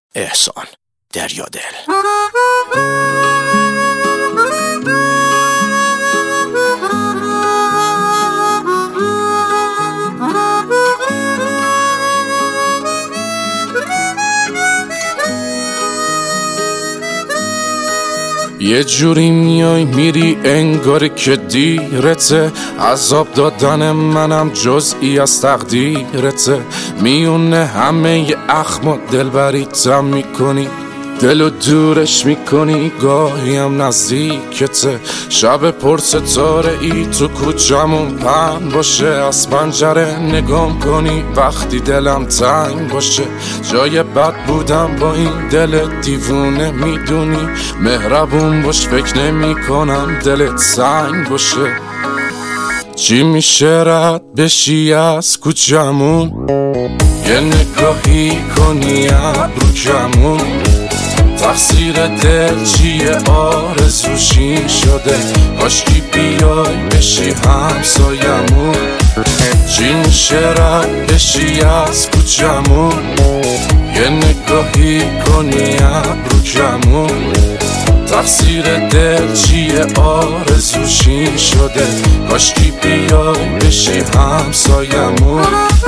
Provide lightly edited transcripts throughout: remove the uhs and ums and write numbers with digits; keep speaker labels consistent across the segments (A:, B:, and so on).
A: احسان دریادل. یه جوری میای میری انگاری که دیرته، عذاب دادن منم جزئی از تقدیرته. میونه همه ی اخم و دلبریتم میکنی، دلو دورش میکنی، گاهی هم نزدیکته. شب پر ستاره ای تو کوچمون پهن باشه، از پنجره نگام کنی وقتی دلم تنگ باشه. جای بد بودم با این دل دیوونه، میدونی مهربون باش، فکر نمی کنم دلت سنگ باشه. چی میشه رد بشی از کوچمون، یه نگاهی کنی ابرو کمون. تقصیر دل چیه آرزوشی شده، کاشکی بیای بشی همسایمون. چی میشه رد بشی از کوچمون، یه نگاهی کنی ابرو کمون. تقصیر دل چیه آرزوشی شده، کاشکی بیای بشی همسایمون.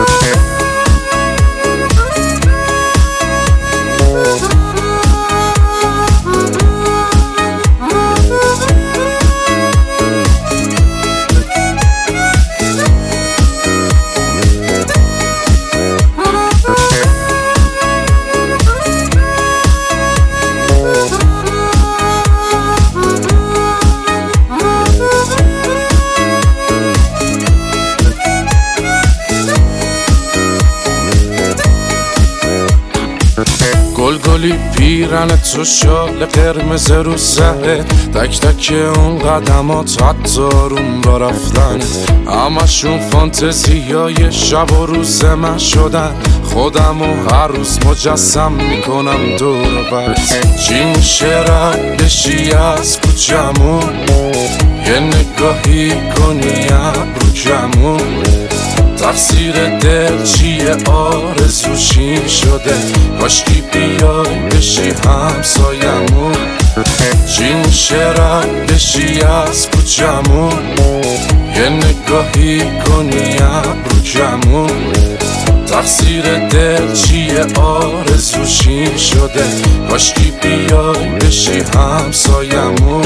A: گلگلی پیرن تو شال قرمز رو سهه، تک تک اون قدمات حتی روم با رفتن. همشون فانتزیای شب و روز من شدن، خودمو هر روز مجسم میکنم دور بر. چی میشه رد بشی از کوچمون، یه نگاهی کنی ابرو کمون. تقصیر دل چیه آرزوشی شده، کاشکی بیای بشی همسایمون. چی میشه رد بشی از کوچمون، یه نگاهی کنی ابرو کمون. تقصیر دل چیه آرزوشی شده، کاشکی بیای بشی همسایمون.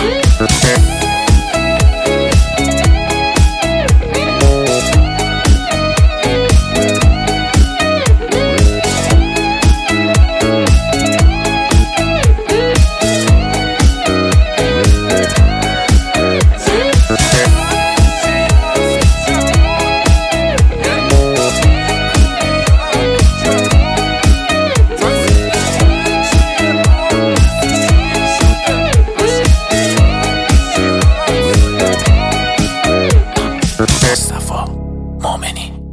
A: مصطفی مؤمنی.